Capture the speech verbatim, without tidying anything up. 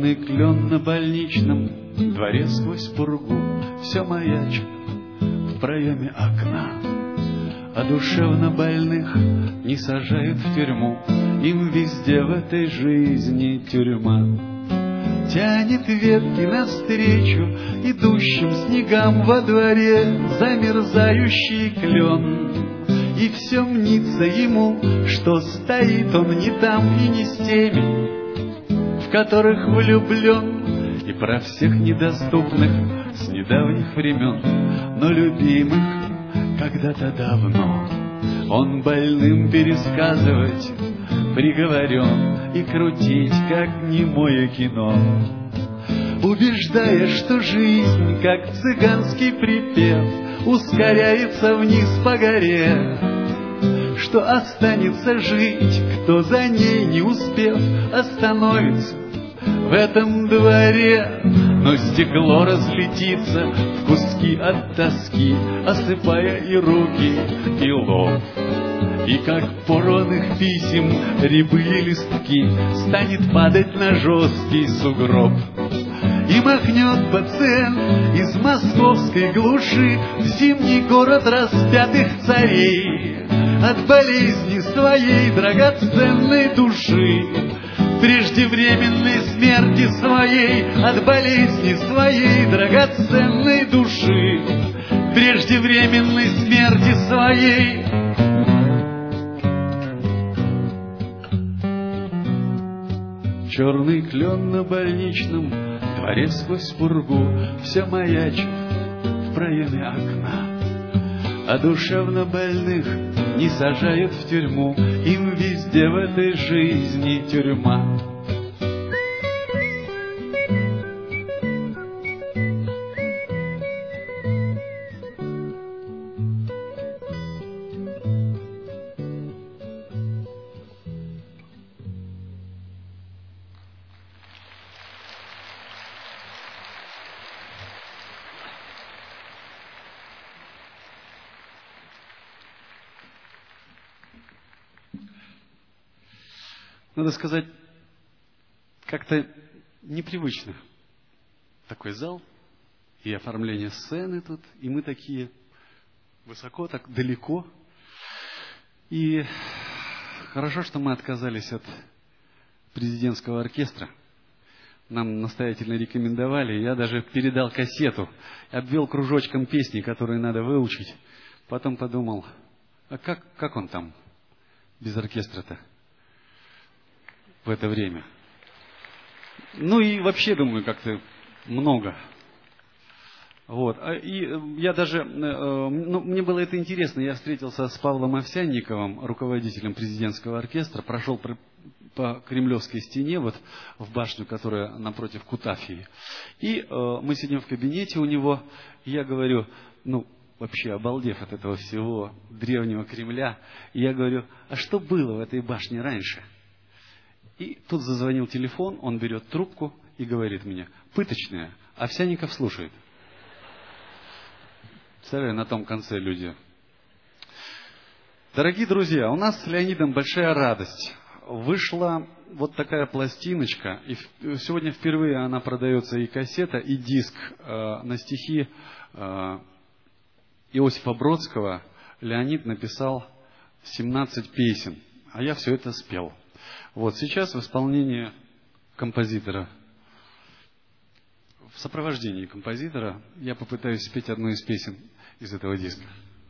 Черный клен на больничном дворе сквозь пургу все маячит в проеме окна. А душевно больных не сажают в тюрьму, им везде в этой жизни тюрьма. Тянет ветки навстречу идущим снегам во дворе замерзающий клен. И все мнится ему, что стоит он не там и не с теми, в которых влюблен, и про всех недоступных с недавних времен, но любимых когда-то давно. Он больным пересказывать приговорен и крутить, как немое кино, убеждая, что жизнь, как цыганский припев, ускоряется вниз по горе, что останется жить, кто за ней, не успев, остановится в этом дворе. Но стекло разлетится в куски от тоски, осыпая и руки, и лоб. И как порванных писем рябые листки станет падать на жесткий сугроб. И махнет пациент из московской глуши в зимний город распятых царей от болезни своей драгоценной души, преждевременной смерти своей, от болезни своей драгоценной души, преждевременной смерти своей. Черный клен на больничном дворе сквозь пургу все маячит в проеме окна. А душевно больных не сажают в тюрьму, им везде в этой жизни тюрьма. Надо сказать, как-то непривычно такой зал и оформление сцены тут, и мы такие высоко, так далеко. И хорошо, что мы отказались от президентского оркестра. Нам настоятельно рекомендовали, я даже передал кассету, обвел кружочком песни, которые надо выучить. Потом подумал, а как, как он там без оркестра-то в это время? Ну и вообще, думаю, как-то много. Вот. И я даже, ну, мне было это интересно, я встретился с Павлом Овсянниковым, руководителем президентского оркестра, прошел по Кремлевской стене, вот в башню, которая напротив Кутафии. И мы сидим в кабинете у него, и я говорю, ну, вообще обалдев от этого всего древнего Кремля, и я говорю, а что было в этой башне раньше? И тут зазвонил телефон, он берет трубку и говорит мне, пыточная, Овсянников слушает. Представляю, на том конце люди. Дорогие друзья, у нас с Леонидом большая радость. Вышла вот такая пластиночка, и сегодня впервые она продается и кассета, и диск э, на стихи э, Иосифа Бродского. Леонид написал семнадцать песен, а я все это спел. Вот сейчас в исполнении композитора, в сопровождении композитора, я попытаюсь спеть одну из песен из этого диска.